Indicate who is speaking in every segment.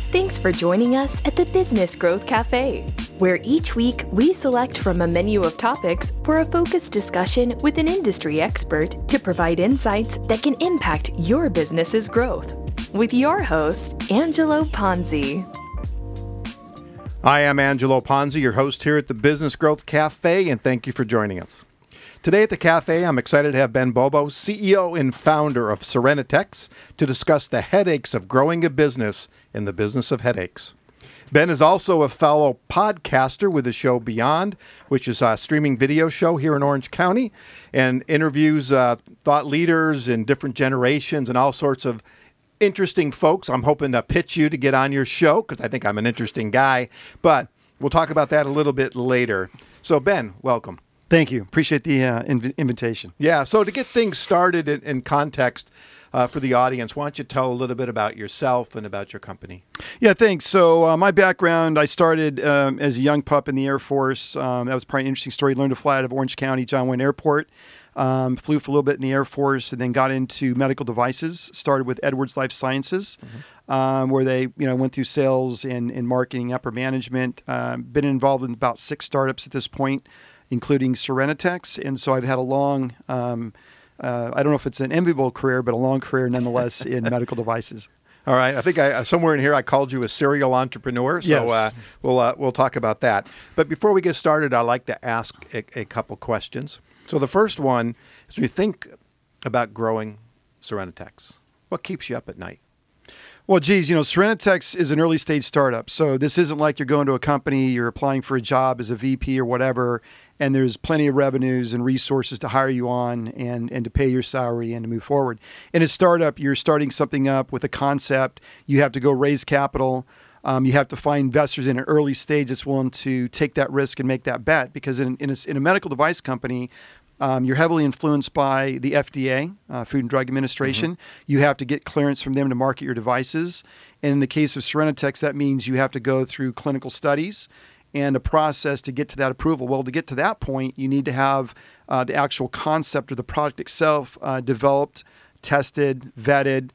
Speaker 1: Thanks for joining us at the Business Growth Cafe, where each week we select from a menu of topics for a focused discussion with an industry expert to provide insights that can impact your business's growth. With your host, Angelo Ponzi.
Speaker 2: Hi, I'm Angelo Ponzi, your host here at the Business Growth Cafe, and thank you for joining us. Today at the cafe, I'm excited to have Ben Bobo, CEO and founder of Serenitex, to discuss the headaches of growing a business in the business of headaches. Ben is also a fellow podcaster with the show Beyond, which is a streaming video show here in Orange County, and interviews thought leaders in different generations and all sorts of interesting folks. I'm hoping to pitch you to get on your show because I think I'm an interesting guy, but we'll talk about that a little bit later. So Ben, welcome.
Speaker 3: Thank you. Appreciate the invitation.
Speaker 2: Yeah. So to get things started in context for the audience, why don't you tell a little bit about yourself and about your company?
Speaker 3: Yeah, thanks. So my background, I started as a young pup in the Air Force. That was probably an interesting story. Learned to fly out of Orange County, John Wayne Airport. Flew for a little bit in the Air Force and then got into medical devices. Started with Edwards Life Sciences, where they went through sales and marketing, upper management. Been involved in about 6 startups at this point, including Serenitex. And so I've had a long, I don't know if it's an enviable career, but a long career nonetheless in medical devices.
Speaker 2: All right. I think somewhere in here I called you a serial entrepreneur. So
Speaker 3: yes.
Speaker 2: We'll talk about that. But before we get started, I'd like to ask a couple questions. So the first one is when you think about growing Serenitex, what keeps you up at night?
Speaker 3: Well, geez, Serenitex is an early stage startup. So this isn't like you're going to a company, you're applying for a job as a VP or whatever, and there's plenty of revenues and resources to hire you on and to pay your salary and to move forward. In a startup, you're starting something up with a concept. You have to go raise capital. You have to find investors in an early stage that's willing to take that risk and make that bet. Because in a medical device company, you're heavily influenced by the FDA, Food and Drug Administration. Mm-hmm. You have to get clearance from them to market your devices. And in the case of Serenitex, that means you have to go through clinical studies and a process to get to that approval. Well, to get to that point, you need to have the actual concept of the product itself developed, tested, vetted,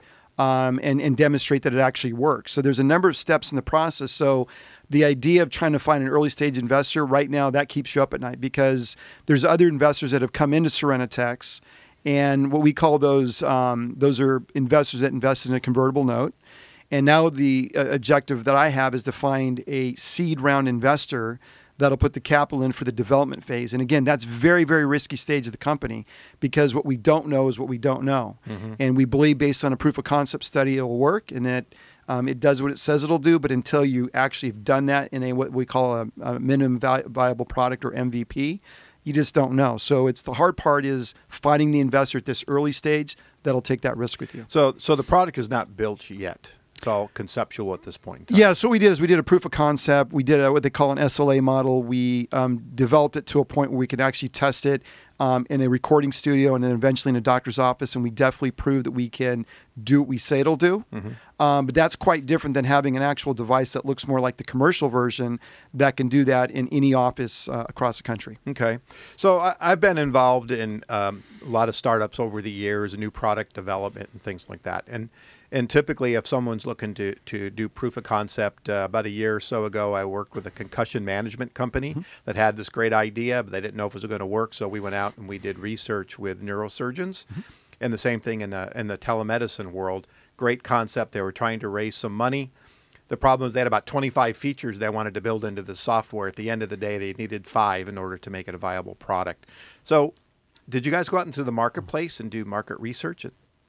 Speaker 3: and demonstrate that it actually works. So there's a number of steps in the process. So the idea of trying to find an early stage investor right now, that keeps you up at night because there's other investors that have come into Serenitex, and what we call those are investors that invest in a convertible note. And now the objective that I have is to find a seed round investor that'll put the capital in for the development phase. And again, that's very, very risky stage of the company because what we don't know is what we don't know. Mm-hmm. And we believe based on a proof of concept study, it will work and that it does what it says it'll do. But until you actually have done that in what we call a minimum viable product or MVP, you just don't know. So it's the hard part is finding the investor at this early stage that'll take that risk with you.
Speaker 2: So the product is not built yet. It's all conceptual at this point.
Speaker 3: Yeah, so what we did is we did a proof of concept. We did what they call an SLA model. We developed it to a point where we could actually test it in a recording studio and then eventually in a doctor's office, and we definitely proved that we can do what we say it'll do. Mm-hmm. But that's quite different than having an actual device that looks more like the commercial version that can do that in any office across the country.
Speaker 2: Okay. So I've been involved in a lot of startups over the years, new product development and things like that. And typically, if someone's looking to do proof of concept, about a year or so ago, I worked with a concussion management company mm-hmm. that had this great idea, but they didn't know if it was going to work. So we went out and we did research with neurosurgeons. Mm-hmm. And the same thing in the telemedicine world. Great concept. They were trying to raise some money. The problem is they had about 25 features they wanted to build into the software. At the end of the day, they needed 5 in order to make it a viable product. So did you guys go out into the marketplace and do market research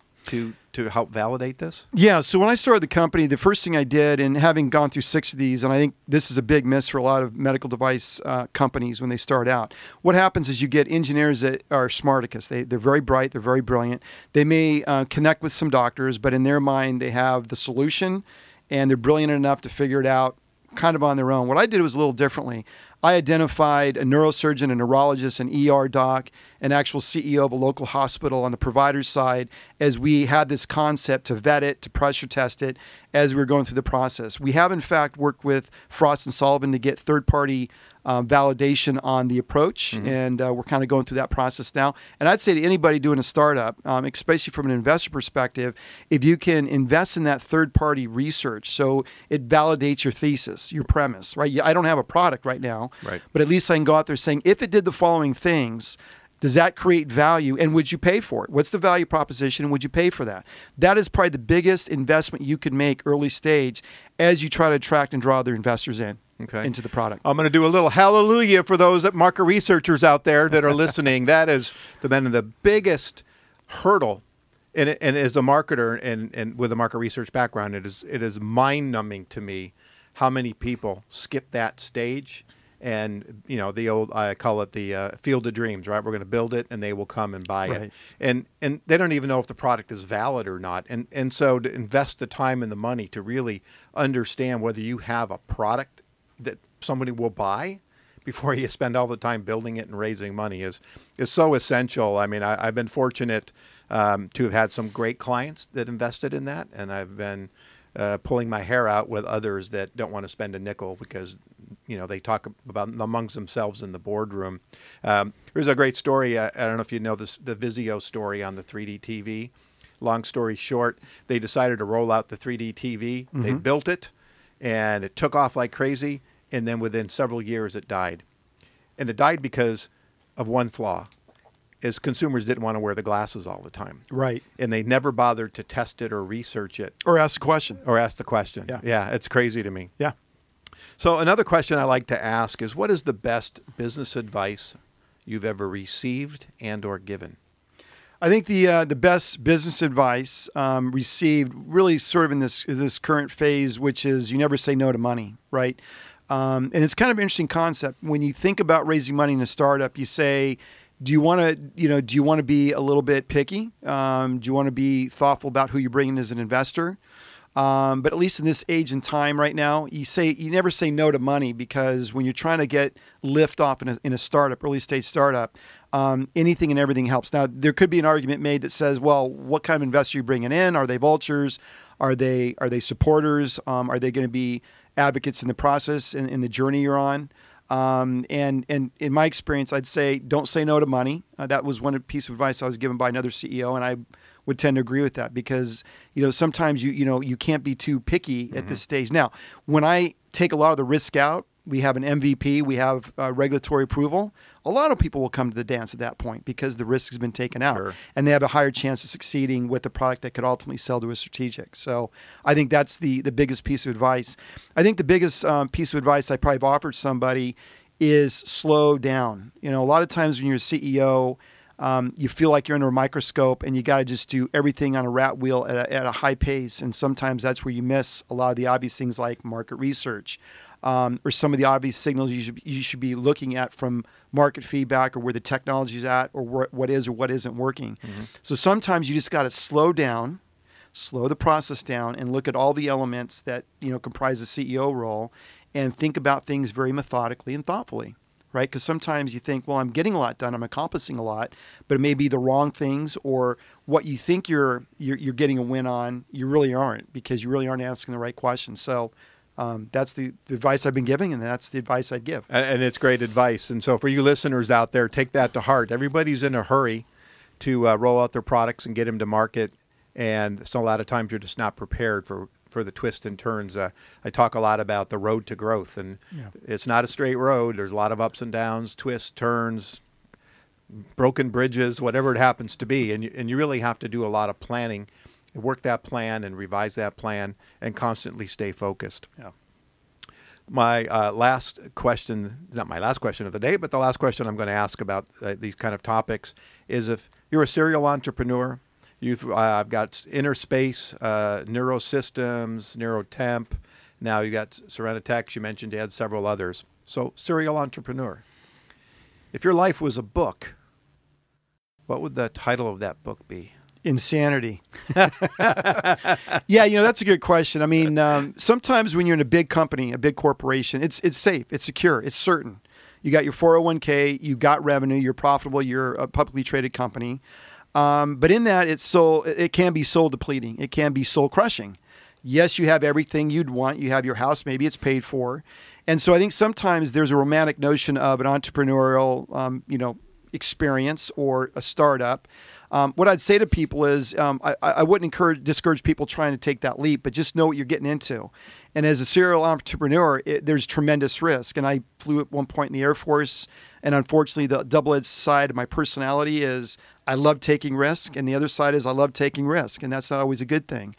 Speaker 2: to help validate this?
Speaker 3: Yeah. So when I started the company, the first thing I did, and having gone through 6 of these, and I think this is a big miss for a lot of medical device companies when they start out. What happens is you get engineers that are smarticus. They're very bright. They're very brilliant. They may connect with some doctors, but in their mind, they have the solution, and they're brilliant enough to figure it out kind of on their own. What I did was a little differently. I identified a neurosurgeon, a neurologist, an ER doc, an actual CEO of a local hospital on the provider's side as we had this concept to vet it, to pressure test it as we were going through the process. We have, in fact, worked with Frost & Sullivan to get third-party validation on the approach, and we're kind of going through that process now. And I'd say to anybody doing a startup, especially from an investor perspective, if you can invest in that third-party research, so it validates your thesis, your premise, right? I don't have a product right now,
Speaker 2: right,
Speaker 3: but at least I can go out there saying, if it did the following things, does that create value, and would you pay for it? What's the value proposition, and would you pay for that? That is probably the biggest investment you could make early stage as you try to attract and draw other investors into the product.
Speaker 2: I'm going to do a little hallelujah for those market researchers out there that are listening. That has been the biggest hurdle, and as a marketer and with a market research background, it is mind-numbing to me how many people skip that stage. And, the old, I call it the field of dreams, right? We're going to build it and they will come and buy it. And they don't even know if the product is valid or not. And so to invest the time and the money to really understand whether you have a product that somebody will buy before you spend all the time building it and raising money is so essential. I mean, I've been fortunate to have had some great clients that invested in that. And I've been pulling my hair out with others that don't want to spend a nickel because they talk about amongst themselves in the boardroom. There's a great story. I don't know if you know this, the Vizio story on the 3D TV. Long story short, they decided to roll out the 3D TV. They built it, and it took off like crazy. And then within several years, it died. And it died because of one flaw, is consumers didn't want to wear the glasses all the time.
Speaker 3: Right.
Speaker 2: And they never bothered to test it or research it.
Speaker 3: Or ask the question.
Speaker 2: Yeah, it's crazy to me.
Speaker 3: Yeah.
Speaker 2: So another question I like to ask is, what is the best business advice you've ever received and or given?
Speaker 3: I think the best business advice received really sort of in this current phase, which is you never say no to money, right? And it's kind of an interesting concept. When you think about raising money in a startup, you say, do you want to be a little bit picky? Do you want to be thoughtful about who you're bringing as an investor? But at least in this age and time right now, you never say no to money, because when you're trying to get lift off in a startup, early stage startup, anything and everything helps. Now, there could be an argument made that says, well, what kind of investor are you bringing in? Are they vultures? Are they supporters? Are they going to be advocates in the process and in the journey you're on? And in my experience, I'd say don't say no to money. That was one piece of advice I was given by another CEO, and I would tend to agree with that, because sometimes you can't be too picky at this stage. Now, when I take a lot of the risk out, we have an MVP, we have regulatory approval. A lot of people will come to the dance at that point because the risk has been taken out, and they have a higher chance of succeeding with a product that could ultimately sell to a strategic. So I think that's the biggest piece of advice. I think the biggest piece of advice I probably have offered somebody is slow down. A lot of times when you're a CEO, you feel like you're under a microscope and you got to just do everything on a rat wheel at a high pace. And sometimes that's where you miss a lot of the obvious things like market research, or some of the obvious signals you should be looking at from market feedback, or where the technology's at, or what is or what isn't working. So sometimes you just got to slow the process down, and look at all the elements that comprise the CEO role, and think about things very methodically and thoughtfully. Right? Because sometimes you think, well, I'm getting a lot done, I'm accomplishing a lot, but it may be the wrong things, or what you think you're getting a win on, you really aren't, because you really aren't asking the right questions. So that's the advice I've been giving, and that's the advice I'd give.
Speaker 2: And it's great advice. And so for you listeners out there, take that to heart. Everybody's in a hurry to roll out their products and get them to market, and so a lot of times you're just not prepared for the twists and turns. I talk a lot about the road to growth, and it's not a straight road. There's a lot of ups and downs, twists, turns, broken bridges, whatever it happens to be. And you really have to do a lot of planning, work that plan and revise that plan, and constantly stay focused.
Speaker 3: Yeah.
Speaker 2: My last question, not my last question of the day, but the last question I'm going to ask about these kind of topics is, if you're a serial entrepreneur, I've got Innerspace, Neurosystems, Neurotemp. Now you got Serenitex. You mentioned you had several others. So, serial entrepreneur. If your life was a book, what would the title of that book be?
Speaker 3: Insanity. Yeah, that's a good question. I mean, sometimes when you're in a big company, a big corporation, it's safe, it's secure, it's certain. You got your 401k, you got revenue, you're profitable, you're a publicly traded company. But in that, it can be soul depleting. It can be soul crushing. Yes, you have everything you'd want. You have your house, maybe it's paid for, And so I think sometimes there's a romantic notion of an entrepreneurial, experience or a startup. What I'd say to people is I wouldn't discourage people trying to take that leap, but just know what you're getting into. And as a serial entrepreneur, there's tremendous risk. And I flew at one point in the Air Force, and unfortunately, the double-edged side of my personality is I love taking risk, and the other side is I love taking risk, and that's not always a good thing.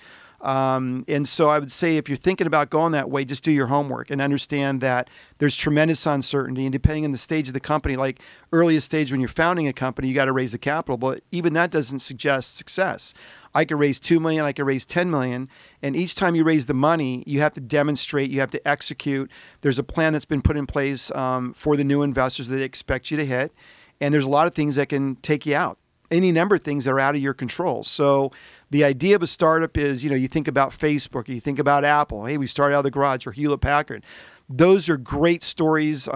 Speaker 3: And so I would say if you're thinking about going that way, just do your homework and understand that there's tremendous uncertainty. And depending on the stage of the company, like earliest stage when you're founding a company, you got to raise the capital. But even that doesn't suggest success. I could raise $2 million, I could raise $10 million. And each time you raise the money, you have to demonstrate, you have to execute. There's a plan that's been put in place for the new investors that they expect you to hit. And there's a lot of things that can take you out. Any number of things that are out of your control. So the idea of a startup is, you think about Facebook, or you think about Apple. Hey, we started out of the garage, or Hewlett Packard. Those are great stories,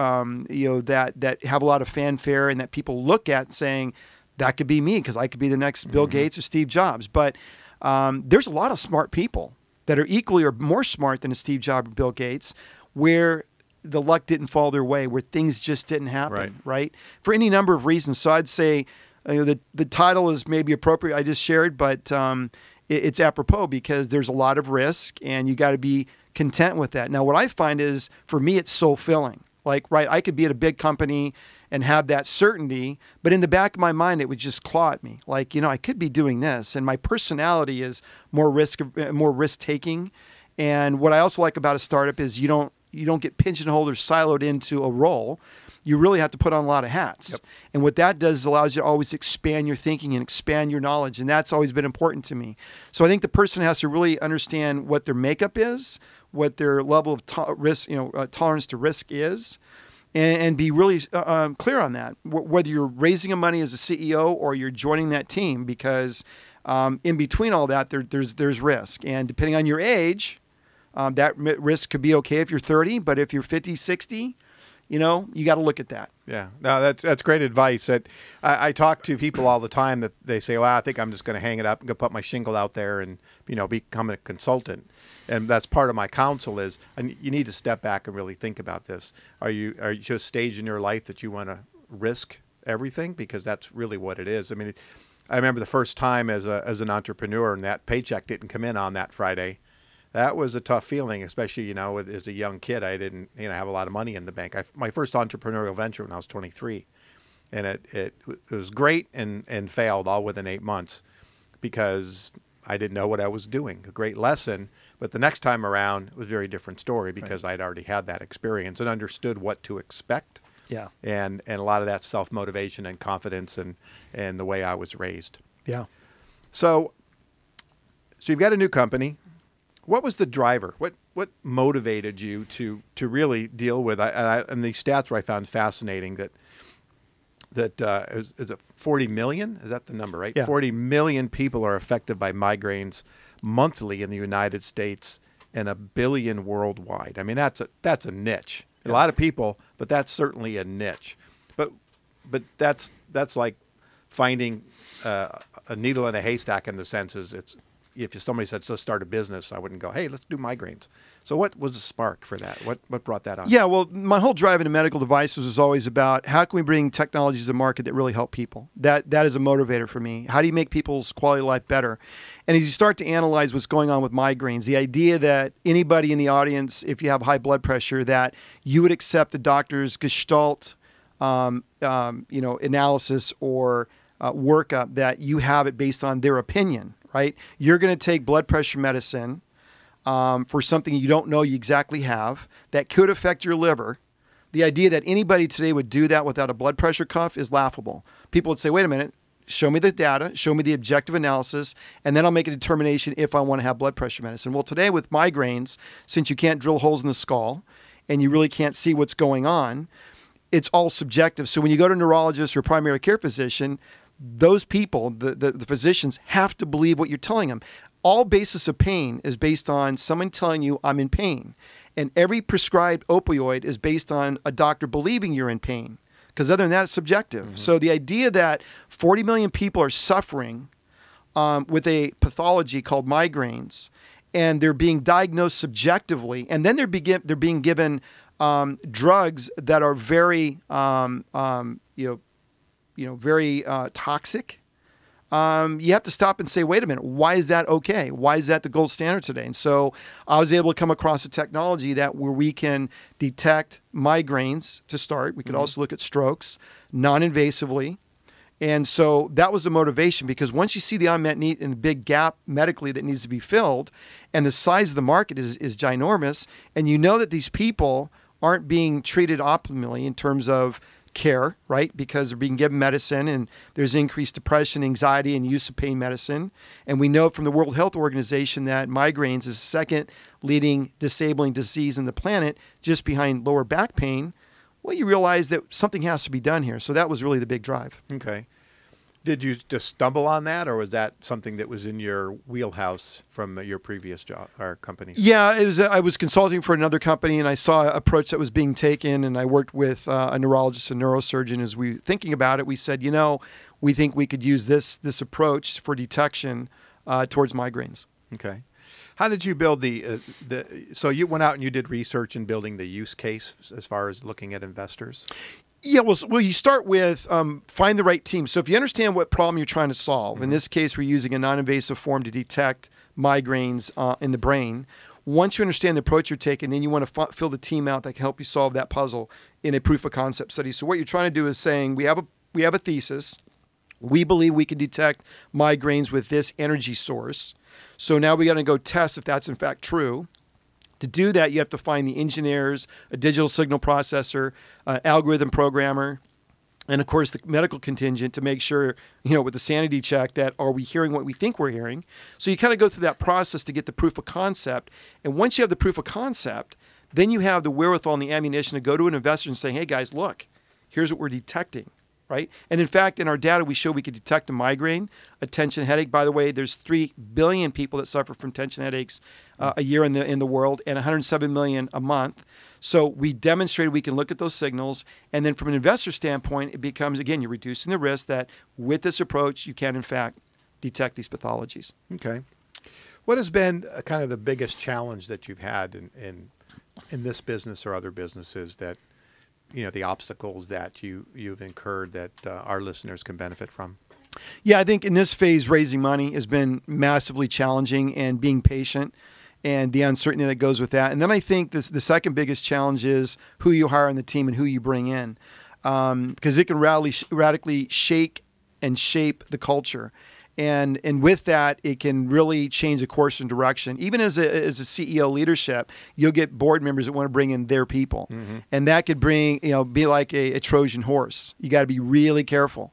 Speaker 3: that have a lot of fanfare and that people look at saying, that could be me because I could be the next Bill Gates or Steve Jobs. But there's a lot of smart people that are equally or more smart than a Steve Jobs or Bill Gates, where the luck didn't fall their way, where things just didn't happen, right? For any number of reasons. So I'd say, the title is maybe appropriate, I just shared, but it's apropos because there's a lot of risk and you got to be content with that. Now, what I find is, for me, it's soul-filling. I could be at a big company and have that certainty, but in the back of my mind, it would just claw at me. I could be doing this, and my personality is more risk-taking. And what I also like about a startup is you don't get pigeonholed or siloed into a role. You really have to put on a lot of hats. Yep. And what that does is allows you to always expand your thinking and expand your knowledge. And that's always been important to me. So I think the person has to really understand what their makeup is, what their level of tolerance to risk is, and be really clear on that. Whether you're raising money as a CEO or you're joining that team, because in between all that, there's risk. And depending on your age, that risk could be okay if you're 30, but if you're 50, 60, you got to look at that.
Speaker 2: Yeah, no, that's great advice. I talk to people all the time that they say, well, I think I'm just going to hang it up and go put my shingle out there and, become a consultant. And that's part of my counsel is, and you need to step back and really think about this. Are you just a stage in your life that you want to risk everything? Because that's really what it is. I mean, I remember the first time as an entrepreneur and that paycheck didn't come in on that Friday. That was a tough feeling, especially, as a young kid. I didn't, have a lot of money in the bank. My first entrepreneurial venture when I was 23, and it was great and failed all within 8 months because I didn't know what I was doing. A great lesson, but the next time around it was a very different story because I'd already had that experience and understood what to expect.
Speaker 3: Yeah,
Speaker 2: and a lot of that self-motivation and confidence and the way I was raised.
Speaker 3: Yeah.
Speaker 2: So you've got a new company. What was the driver? What motivated you to really deal with? And the stats where I found fascinating that is it 40 million? Is that the number, right?
Speaker 3: Yeah.
Speaker 2: 40 million people are affected by migraines monthly in the United States and 1 billion worldwide. I mean, that's a niche. A lot of people, but that's certainly a niche. But that's like finding a needle in a haystack in the sense is it's. If somebody said, let's start a business, I wouldn't go, hey, let's do migraines. So what was the spark for that? What brought that on?
Speaker 3: Yeah, well, my whole drive into medical devices was always about how can we bring technologies to market that really help people? That is a motivator for me. How do you make people's quality of life better? And as you start to analyze what's going on with migraines, the idea that anybody in the audience, if you have high blood pressure, that you would accept a doctor's gestalt analysis or workup, that you have it based on their opinion. Right? You're going to take blood pressure medicine for something you don't know you exactly have that could affect your liver. The idea that anybody today would do that without a blood pressure cuff is laughable. People would say, wait a minute, show me the data, show me the objective analysis, and then I'll make a determination if I want to have blood pressure medicine. Well, today with migraines, since you can't drill holes in the skull and you really can't see what's going on, it's all subjective. So when you go to a neurologist or a primary care physician, those people, the physicians, have to believe what you're telling them. All basis of pain is based on someone telling you I'm in pain. And every prescribed opioid is based on a doctor believing you're in pain. Because other than that, it's subjective. Mm-hmm. So the idea that 40 million people are suffering with a pathology called migraines, and they're being diagnosed subjectively, and then they're being given drugs that are very, very toxic. You have to stop and say, wait a minute, why is that okay? Why is that the gold standard today? And so I was able to come across a technology where we can detect migraines to start. We could also look at strokes non-invasively. And so that was the motivation, because once you see the unmet need and the big gap medically that needs to be filled, and the size of the market is ginormous, and you know that these people aren't being treated optimally in terms of care, right? Because they're being given medicine, and there's increased depression, anxiety, and use of pain medicine. And we know from the World Health Organization that migraines is the second leading disabling disease on the planet, just behind lower back pain. Well, you realize that something has to be done here. So that was really the big drive.
Speaker 2: Okay. Did you just stumble on that, or was that something that was in your wheelhouse from your previous job or company?
Speaker 3: Yeah, it was. I was consulting for another company, and I saw an approach that was being taken, and I worked with a neurologist and neurosurgeon. As we were thinking about it, we said, we think we could use this approach for detection towards migraines.
Speaker 2: Okay. How did you build so you went out and you did research in building the use case as far as looking at investors?
Speaker 3: Yeah, well, you start with find the right team. So if you understand what problem you're trying to solve, in this case, we're using a non-invasive form to detect migraines in the brain. Once you understand the approach you're taking, then you want to fill the team out that can help you solve that puzzle in a proof of concept study. So what you're trying to do is saying, we have a thesis. We believe we can detect migraines with this energy source. So now we got to go test if that's in fact true. To do that, you have to find the engineers, a digital signal processor, algorithm programmer, and of course the medical contingent to make sure, with the sanity check, that are we hearing what we think we're hearing. So you kind of go through that process to get the proof of concept. And once you have the proof of concept, then you have the wherewithal and the ammunition to go to an investor and say, hey guys, look, here's what we're detecting. Right? And in fact, in our data, we show we could detect a migraine, a tension headache. By the way, there's 3 billion people that suffer from tension headaches a year in the world, and 107 million a month. So we demonstrated we can look at those signals. And then from an investor standpoint, it becomes, again, you're reducing the risk that with this approach, you can, in fact, detect these pathologies.
Speaker 2: Okay. What has been kind of the biggest challenge that you've had in this business or other businesses that, the obstacles that you've incurred that our listeners can benefit from?
Speaker 3: Yeah, I think in this phase, raising money has been massively challenging, and being patient and the uncertainty that goes with that. And then I think the second biggest challenge is who you hire on the team and who you bring in, because it can radically shake and shape the culture. And with that, it can really change the course and direction. Even as a CEO leadership, you'll get board members that want to bring in their people. Mm-hmm. And that could be like a Trojan horse. You got to be really careful.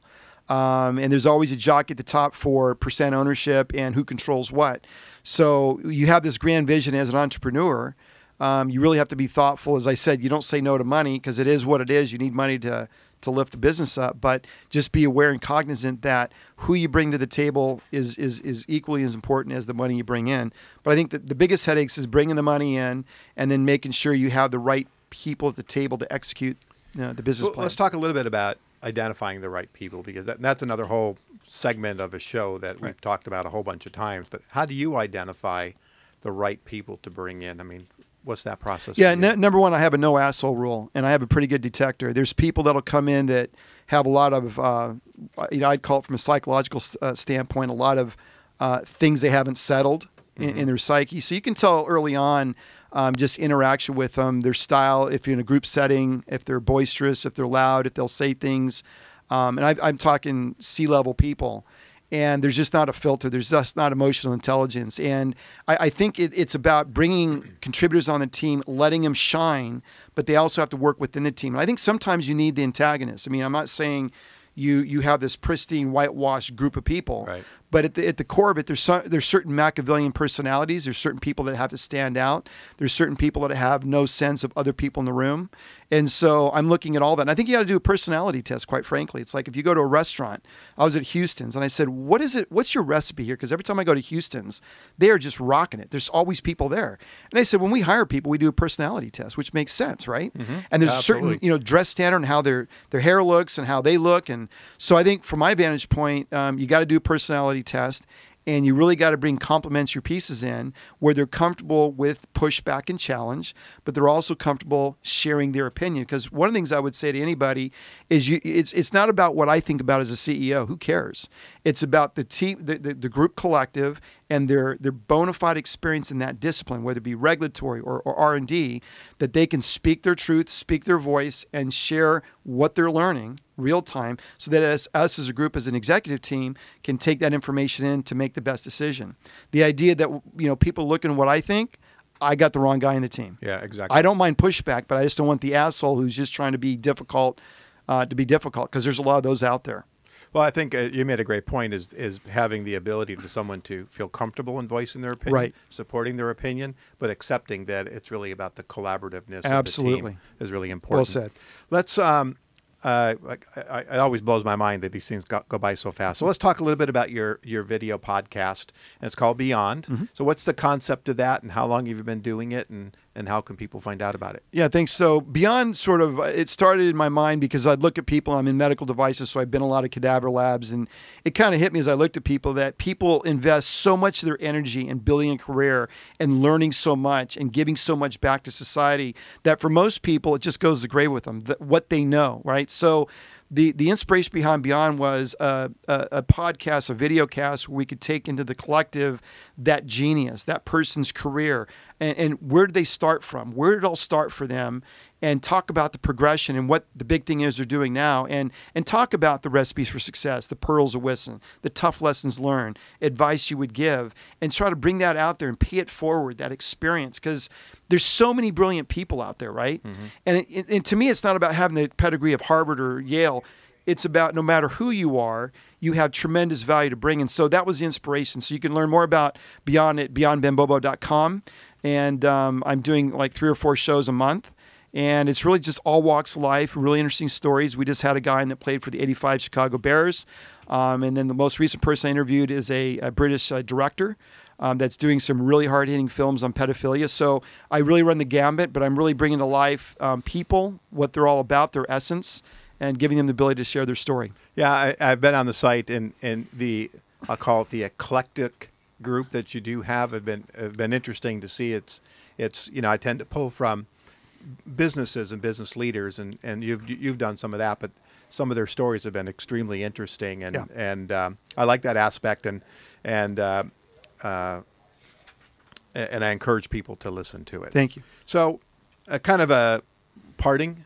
Speaker 3: And there's always a jockey at the top for percent ownership and who controls what. So you have this grand vision as an entrepreneur. You really have to be thoughtful. As I said, you don't say no to money because it is what it is. You need money to lift the business up, but just be aware and cognizant that who you bring to the table is equally as important as the money you bring in. But I think that the biggest headaches is bringing the money in and then making sure you have the right people at the table to execute the business plan.
Speaker 2: Let's talk a little bit about identifying the right people, because that's another whole segment of a show that we've talked about a whole bunch of times. But how do you identify the right people to bring in? I mean, what's that process?
Speaker 3: Yeah, number one, I have a no asshole rule, and I have a pretty good detector. There's people that'll come in that have a lot of, I'd call it from a psychological standpoint, a lot of things they haven't settled in their psyche. So you can tell early on, just interaction with them, their style, if you're in a group setting, if they're boisterous, if they're loud, if they'll say things. And I'm talking C-level people. And there's just not a filter. There's just not emotional intelligence. And I think it's about bringing contributors on the team, letting them shine, but they also have to work within the team. And I think sometimes you need the antagonist. I mean, I'm not saying you have this pristine, whitewashed group of people.
Speaker 2: Right.
Speaker 3: But at the core of it, there's certain Machiavellian personalities. There's certain people that have to stand out. There's certain people that have no sense of other people in the room. And so I'm looking at all that. And I think you got to do a personality test, quite frankly. It's like if you go to a restaurant, I was at Houston's and I said, what is it? What's your recipe here? Because every time I go to Houston's, they are just rocking it. There's always people there. And I said, when we hire people, we do a personality test, which makes sense, right? Mm-hmm. And there's certain, dress standard and how their hair looks and how they look. And so I think from my vantage point, you got to do a personality test. And you really got to bring complementary pieces in where they're comfortable with pushback and challenge, but they're also comfortable sharing their opinion. Because one of the things I would say to anybody is it's not about what I think about as a CEO. Who cares? It's about the team, the group collective, and their bona fide experience in that discipline, whether it be regulatory or R&D, that they can speak their truth, speak their voice, and share what they're learning real time, so that us as a group, as an executive team, can take that information in to make the best decision. The idea that people looking at what I think, I got the wrong guy in the team.
Speaker 2: Yeah, exactly.
Speaker 3: I don't mind pushback, but I just don't want the asshole who's just trying to be difficult because there's a lot of those out there.
Speaker 2: Well, I think you made a great point, is having the ability for someone to feel comfortable in voicing their opinion,
Speaker 3: right,
Speaker 2: supporting their opinion, but accepting that it's really about the collaborativeness
Speaker 3: Absolutely.
Speaker 2: of the team is really important.
Speaker 3: Well said.
Speaker 2: Let's it always blows my mind that these things go by so fast. So let's talk a little bit about your video podcast. And it's called Beyond. Mm-hmm. So what's the concept of that, and how long have you been doing it, and how can people find out about it?
Speaker 3: Yeah, thanks. So Beyond it started in my mind because I'd look at people, I'm in medical devices, so I've been in a lot of cadaver labs, and it kind of hit me as I looked at people that people invest so much of their energy in building a career and learning so much and giving so much back to society that for most people, it just goes to the grave with them, what they know, right? So the inspiration behind Beyond was a podcast, a video cast where we could take into the collective that genius, that person's career, and where did they start from? Where did it all start for them? And talk about the progression and what the big thing is they're doing now, and talk about the recipes for success, the pearls of wisdom, the tough lessons learned, advice you would give, and try to bring that out there and pay it forward, that experience, because there's so many brilliant people out there, right? Mm-hmm. And to me, it's not about having the pedigree of Harvard or Yale. It's about no matter who you are, you have tremendous value to bring. And so that was the inspiration. So you can learn more about Beyond at beyondbenbobo.com. And I'm doing like 3 or 4 shows a month. And it's really just all walks of life, really interesting stories. We just had a guy that played for the '85 Chicago Bears. And then the most recent person I interviewed is a British director that's doing some really hard-hitting films on pedophilia. So I really run the gambit, but I'm really bringing to life people, what they're all about, their essence, and giving them the ability to share their story.
Speaker 2: Yeah, I've been on the site, and I'll call it the eclectic group that you do have been interesting to see. It's I tend to pull from businesses and business leaders, and you've done some of that, but some of their stories have been extremely interesting, and I like that aspect, and I encourage people to listen to it.
Speaker 3: Thank you.
Speaker 2: So, kind of a parting,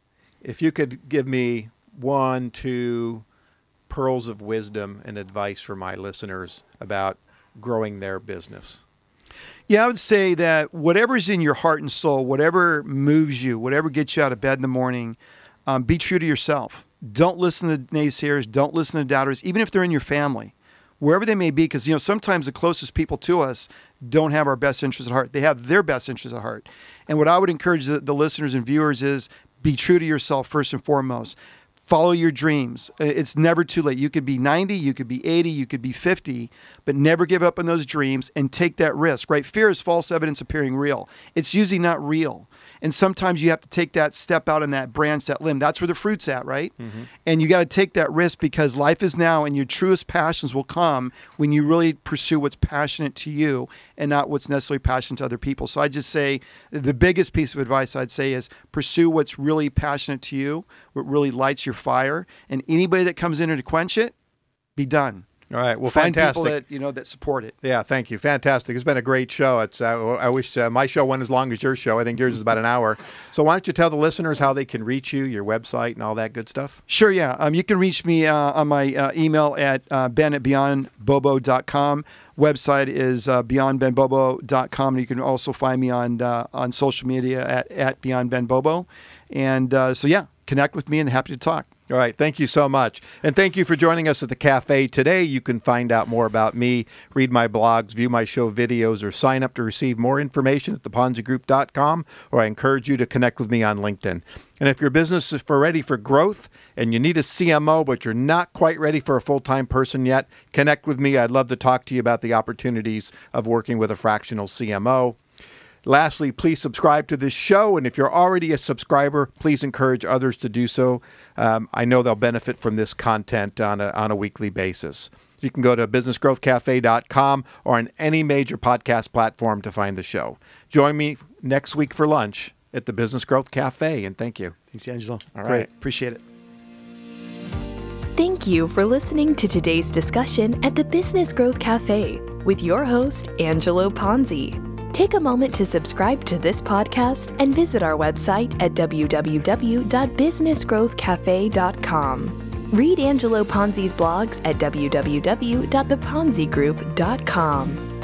Speaker 2: if you could give me 1, 2 pearls of wisdom and advice for my listeners about growing their business.
Speaker 3: Yeah, I would say that whatever's in your heart and soul, whatever moves you, whatever gets you out of bed in the morning, be true to yourself. Don't listen to naysayers. Don't listen to doubters, even if they're in your family, wherever they may be, because sometimes the closest people to us don't have our best interests at heart. They have their best interests at heart. And what I would encourage the listeners and viewers is be true to yourself first and foremost. Follow your dreams. It's never too late. You could be 90, you could be 80, you could be 50, but never give up on those dreams and take that risk, right? Fear is false evidence appearing real. It's usually not real. And sometimes you have to take that step out on that branch, that limb. That's where the fruit's at, right? Mm-hmm. And you got to take that risk because life is now, and your truest passions will come when you really pursue what's passionate to you and not what's necessarily passionate to other people. So I just say the biggest piece of advice I'd say is pursue what's really passionate to you, what really lights your fire. And anybody that comes in to quench it, be done.
Speaker 2: All right. Well,
Speaker 3: find
Speaker 2: fantastic.
Speaker 3: people that support it.
Speaker 2: Yeah, thank you. Fantastic. It's been a great show. I wish my show went as long as your show. I think yours is about an hour. So why don't you tell the listeners how they can reach you, your website, and all that good stuff?
Speaker 3: Sure, yeah. You can reach me on my email at ben@beyondbenbobo.com. Website is beyondbenbobo.com. And you can also find me on social media at beyondbenbobo. And so, yeah, connect with me and happy to talk.
Speaker 2: All right. Thank you so much. And thank you for joining us at the cafe today. You can find out more about me, read my blogs, view my show videos, or sign up to receive more information at theponzigroup.com, or I encourage you to connect with me on LinkedIn. And if your business is ready for growth and you need a CMO, but you're not quite ready for a full-time person yet, connect with me. I'd love to talk to you about the opportunities of working with a fractional CMO. Lastly, please subscribe to this show, and if you're already a subscriber, please encourage others to do so. I know they'll benefit from this content on a weekly basis. You can go to businessgrowthcafe.com or on any major podcast platform to find the show. Join me next week for lunch at the Business Growth Cafe, and thank you.
Speaker 3: Thanks, Angelo.
Speaker 2: All
Speaker 3: Great.
Speaker 2: right.
Speaker 3: Appreciate it.
Speaker 1: Thank you for listening to today's discussion at the Business Growth Cafe with your host, Angelo Ponzi. Take a moment to subscribe to this podcast and visit our website at www.businessgrowthcafe.com. Read Angelo Ponzi's blogs at www.theponzigroup.com.